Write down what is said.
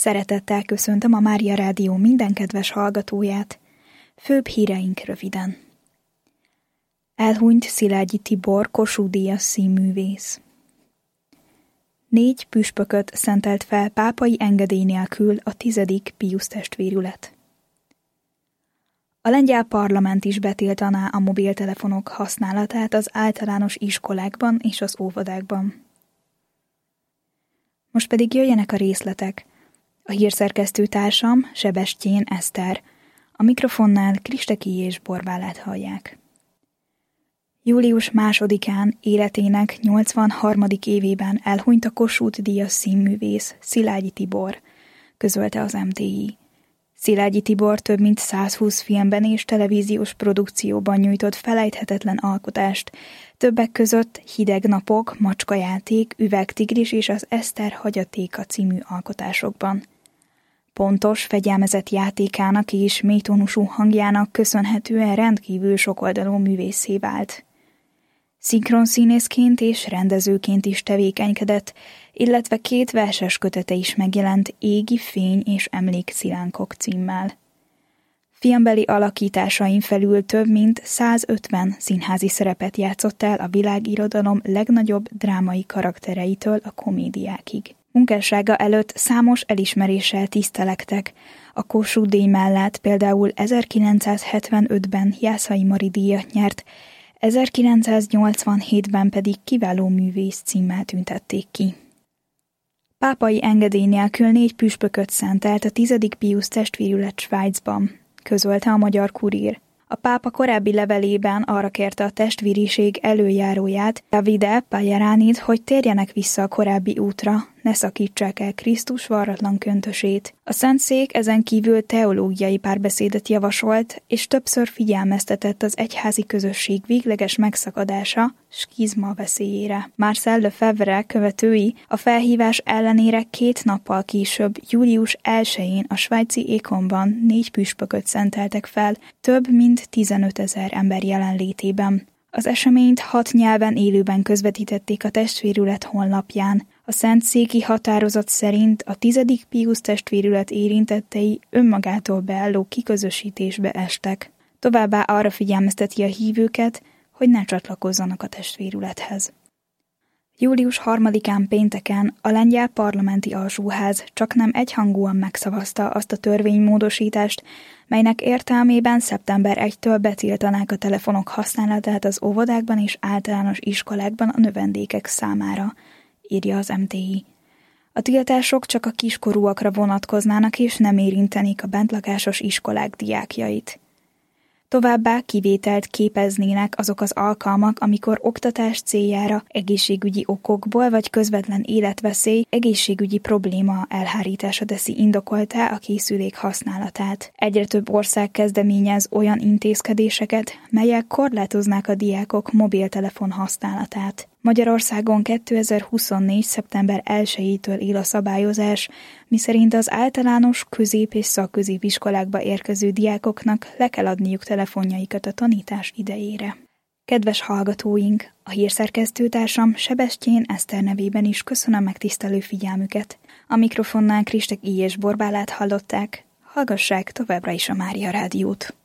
Szeretettel köszöntöm a Mária Rádió minden kedves hallgatóját. Főbb híreink röviden. Elhunyt Szilágyi Tibor Kossuth-díjas színművész. 4 püspököt szentelt fel pápai engedély nélkül a 10. Piusz testvérület. A lengyel parlament is betiltaná a mobiltelefonok használatát az általános iskolákban és az óvodákban. Most pedig jöjjenek a részletek. A hírszerkesztő társam Sebestyén Eszter, a mikrofonnál Kristeki és Borbálát hallják. Július 2-án életének 83. évében elhunyt a Kossuth-díjas színművész Szilágyi Tibor, közölte az MTI. Szilágyi Tibor több mint 120 filmben és televíziós produkcióban nyújtott felejthetetlen alkotást, többek között Hideg napok, Macskajáték, Üvegtigris és az Eszter hagyatéka című alkotásokban. Pontos, fegyelmezett játékának és mélytónusú hangjának köszönhetően rendkívül sokoldalú művésszé vált. Szinkronszínészként és rendezőként is tevékenykedett, illetve 2 verses kötete is megjelent, Égi fény és Emlékszilánkok címmel. Filmbeli alakításain felül több mint 150 színházi szerepet játszott el a világirodalom legnagyobb drámai karaktereitől a komédiákig. Munkássága előtt számos elismeréssel tisztelektek. A Kossuth-díj mellett például 1975-ben Jászai Mari díjat nyert, 1987-ben pedig kiváló művész címmel tüntették ki. Pápai engedély nélkül 4 püspököt szentelt a 10. Piusz testvérület Svájcban, közölte a Magyar Kurír. A pápa korábbi levelében arra kérte a testvériség előjáróját, Davide Pajaránit, hogy térjenek vissza a korábbi útra, ne szakítsák el Krisztus varratlan köntösét. A Szentszék ezen kívül teológiai párbeszédet javasolt, és többször figyelmeztetett az egyházi közösség végleges megszakadása, skizma veszélyére. Marcel Lefebvre követői a felhívás ellenére 2 nappal később, július 1-én a svájci Ékonban 4 püspököt szenteltek fel, több mint 15 000 ember jelenlétében. Az eseményt 6 nyelven élőben közvetítették a testvérület honlapján. A szentszéki határozat szerint a 10. Piusz testvérület érintettei önmagától beálló kiközösítésbe estek. Továbbá arra figyelmezteti a hívőket, hogy ne csatlakozzanak a testvérülethez. Július 3-án pénteken a lengyel parlamenti alsóház csaknem egyhangúan megszavazta azt a törvénymódosítást, melynek értelmében szeptember 1-től betiltanák a telefonok használatát az óvodákban és általános iskolákban a növendékek számára, írja az MTI. A tiltások csak a kiskorúakra vonatkoznának és nem érintenék a bentlakásos iskolák diákjait. Továbbá kivételt képeznének azok az alkalmak, amikor oktatás céljára egészségügyi okokból vagy közvetlen életveszély, egészségügyi probléma elhárítása teszi indokoltá a készülék használatát. Egyre több ország kezdeményez olyan intézkedéseket, melyek korlátoznák a diákok mobiltelefon használatát. Magyarországon 2024. szeptember 1-től él a szabályozás, miszerint az általános, közép- és szakközépiskolákba érkező diákoknak le kell adniuk telefonjaikat a tanítás idejére. Kedves hallgatóink, a hírszerkesztőtársam Sebestyén Eszter nevében is köszönöm megtisztelő figyelmüket. A mikrofonnál Kristeki és Borbálát hallották, hallgassák továbbra is a Mária Rádiót.